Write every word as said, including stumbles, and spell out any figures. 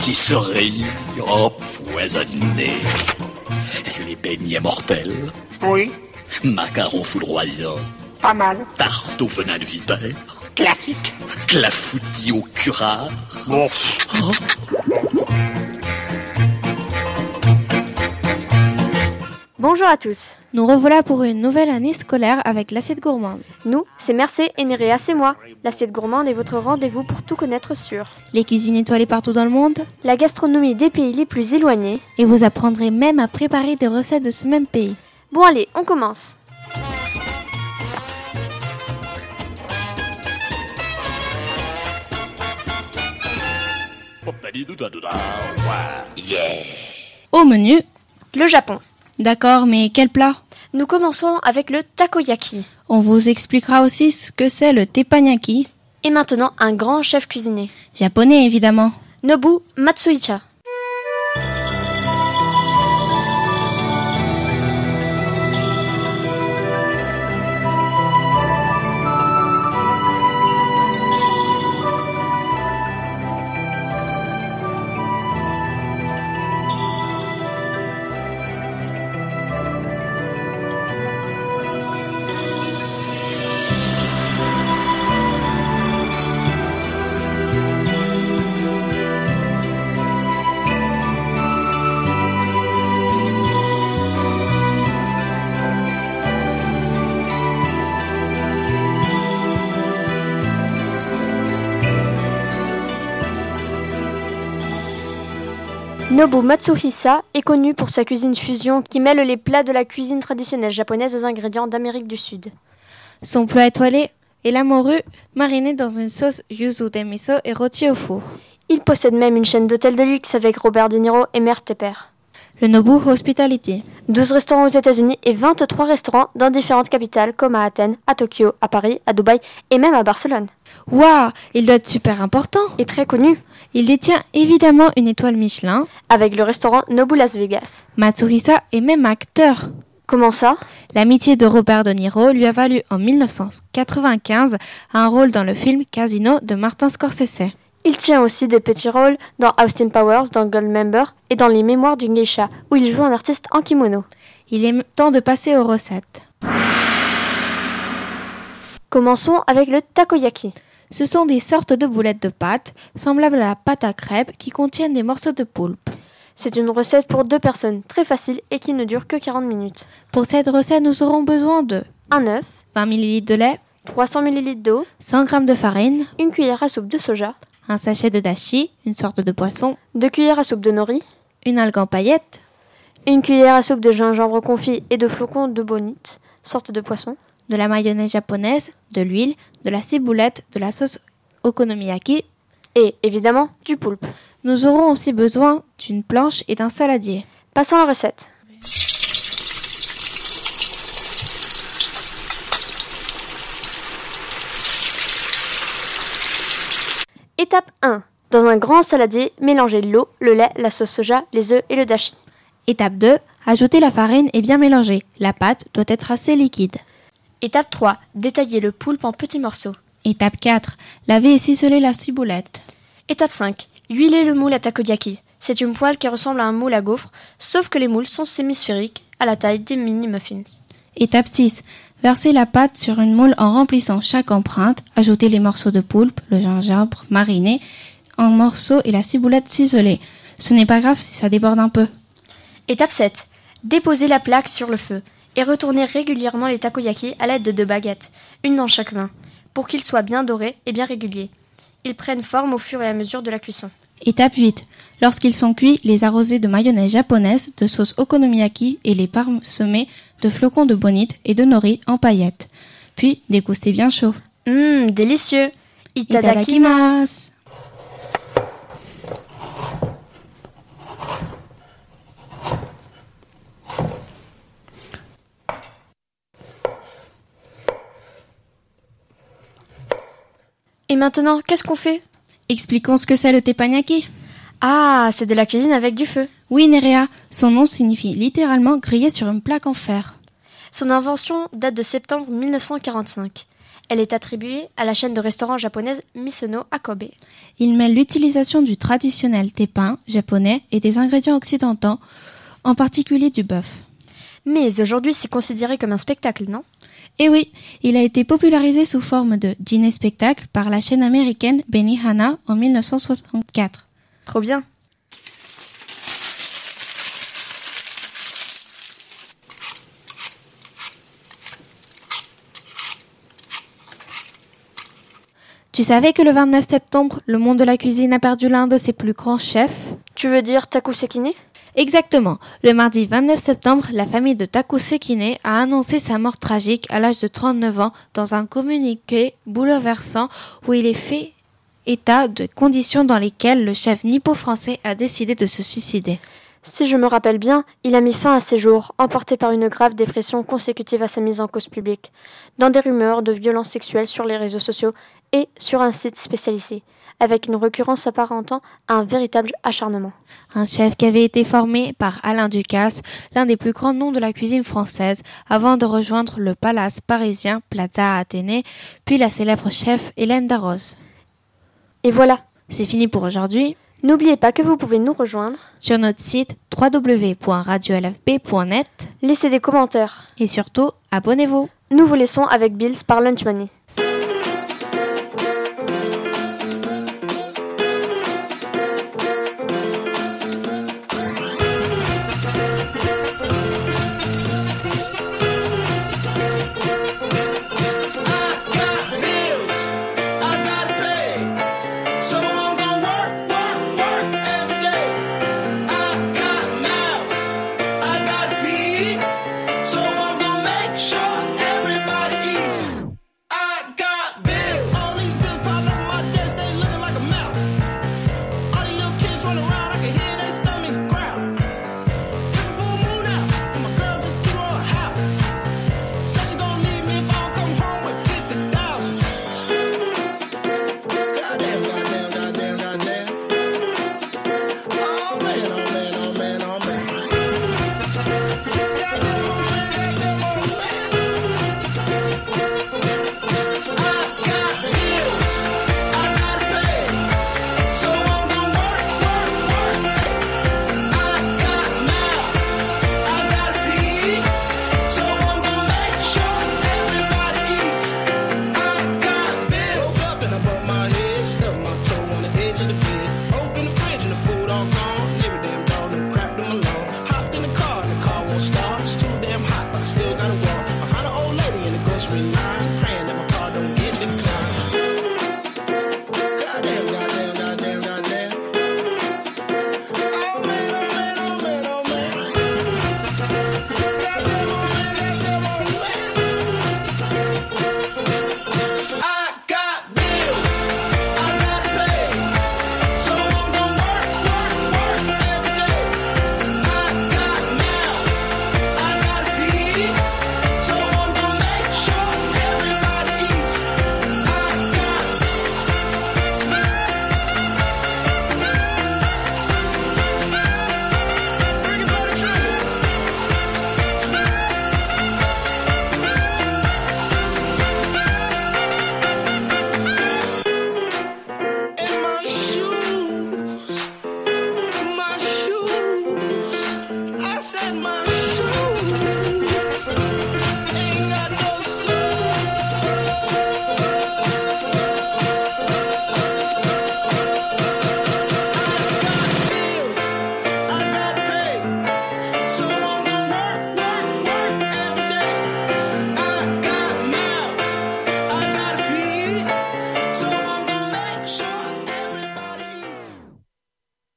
pâtisseries empoisonnées. Les beignets mortels. Oui. Macarons foudroyants. Pas mal. Tarte au venin de vipère. Classique. Clafoutis au curare. Bon. Oh. Bonjour à tous. Nous revoilà pour une nouvelle année scolaire avec l'assiette gourmande. Nous, c'est Mercé et Néréa, c'est moi. L'assiette gourmande est votre rendez-vous pour tout connaître sur les cuisines étoilées partout dans le monde, la gastronomie des pays les plus éloignés, et vous apprendrez même à préparer des recettes de ce même pays. Bon allez, on commence. Yeah. Au menu, le Japon. D'accord, mais quel plat? Nous commençons avec le takoyaki. On vous expliquera aussi ce que c'est le teppanyaki. Et maintenant, un grand chef cuisinier. Japonais, évidemment. Nobu Matsuicha. Nobu Matsuhisa est connu pour sa cuisine fusion qui mêle les plats de la cuisine traditionnelle japonaise aux ingrédients d'Amérique du Sud. Son plat étoilé est la morue marinée dans une sauce yuzu demiso et rôtie au four. Il possède même une chaîne d'hôtels de luxe avec Robert De Niro et Mère Tepper. Le Nobu Hospitality. douze restaurants aux États-Unis et vingt-trois restaurants dans différentes capitales comme à Athènes, à Tokyo, à Paris, à Dubaï et même à Barcelone. Waouh, il doit être super important. Et très connu. Il détient évidemment une étoile Michelin. Avec le restaurant Nobu Las Vegas. Matsuhisa est même acteur. Comment ça? L'amitié de Robert De Niro lui a valu en dix-neuf cent quatre-vingt-quinze un rôle dans le film Casino de Martin Scorsese. Il tient aussi des petits rôles dans Austin Powers, dans Goldmember et dans Les Mémoires d'une geisha, où il joue un artiste en kimono. Il est temps de passer aux recettes. Commençons avec le takoyaki. Ce sont des sortes de boulettes de pâte, semblables à la pâte à crêpes, qui contiennent des morceaux de poulpe. C'est une recette pour deux personnes, très facile et qui ne dure que quarante minutes. Pour cette recette, nous aurons besoin de un œuf, vingt millilitres de lait, trois cents millilitres d'eau, cent grammes de farine, une cuillère à soupe de soja, un sachet de dashi, une sorte de poisson, deux cuillères à soupe de nori, une algue en paillettes, une cuillère à soupe de gingembre confit et de flocons de bonite, sorte de poisson, de la mayonnaise japonaise, de l'huile, de la ciboulette, de la sauce okonomiyaki et évidemment du poulpe. Nous aurons aussi besoin d'une planche et d'un saladier. Passons à la recette. Étape un. Dans un grand saladier, mélangez l'eau, le lait, la sauce soja, les œufs et le dashi. Étape deux. Ajoutez la farine et bien mélanger. La pâte doit être assez liquide. Étape trois. Détaillez le poulpe en petits morceaux. Étape quatre. Lavez et ciselez la ciboulette. Étape cinq. Huilez le moule à takoyaki. C'est une poêle qui ressemble à un moule à gaufres, sauf que les moules sont sémisphériques, à la taille des mini-muffins. Étape six. Versez la pâte sur une moule en remplissant chaque empreinte. Ajoutez les morceaux de poulpe, le gingembre mariné en morceaux et la ciboulette ciselée. Ce n'est pas grave si ça déborde un peu. Étape sept. Déposez la plaque sur le feu et retournez régulièrement les takoyaki à l'aide de deux baguettes, une dans chaque main, pour qu'ils soient bien dorés et bien réguliers. Ils prennent forme au fur et à mesure de la cuisson. Étape huit. Lorsqu'ils sont cuits, les arroser de mayonnaise japonaise, de sauce okonomiyaki et les parsemer de flocons de bonite et de nori en paillettes. Puis dégustez bien chaud. Hum, délicieux. Itadakimasu. Itadakimasu. Et maintenant, qu'est-ce qu'on fait? Expliquons ce que c'est le teppanyaki. Ah, c'est de la cuisine avec du feu. Oui, Néréa, son nom signifie littéralement griller sur une plaque en fer. Son invention date de septembre mille neuf cent quarante-cinq. Elle est attribuée à la chaîne de restaurants japonaise Misono à Kobe. Il mêle l'utilisation du traditionnel teppan japonais et des ingrédients occidentaux, en particulier du bœuf. Mais aujourd'hui, c'est considéré comme un spectacle, non ? Et oui, il a été popularisé sous forme de dîner-spectacle par la chaîne américaine Benihana en mille neuf cent soixante-quatre. Trop bien. Tu savais que le vingt-neuf septembre, le monde de la cuisine a perdu l'un de ses plus grands chefs ? Tu veux dire Taku Sekine ? Exactement. Le mardi vingt-neuf septembre, la famille de Taku Sekine a annoncé sa mort tragique à l'âge de trente-neuf ans dans un communiqué bouleversant où il est fait état de conditions dans lesquelles le chef nippo-français a décidé de se suicider. Si je me rappelle bien, il a mis fin à ses jours, emporté par une grave dépression consécutive à sa mise en cause publique, dans des rumeurs de violences sexuelles sur les réseaux sociaux et sur un site spécialisé, avec une récurrence s'apparentant à un véritable acharnement. Un chef qui avait été formé par Alain Ducasse, l'un des plus grands noms de la cuisine française, avant de rejoindre le palace parisien Plaza Athénée, puis la célèbre chef Hélène Darroze. Et voilà, c'est fini pour aujourd'hui. N'oubliez pas que vous pouvez nous rejoindre sur notre site w w w point radio l f b point net. Laissez des commentaires. Et surtout, abonnez-vous. Nous vous laissons avec Bills par Lunch Money.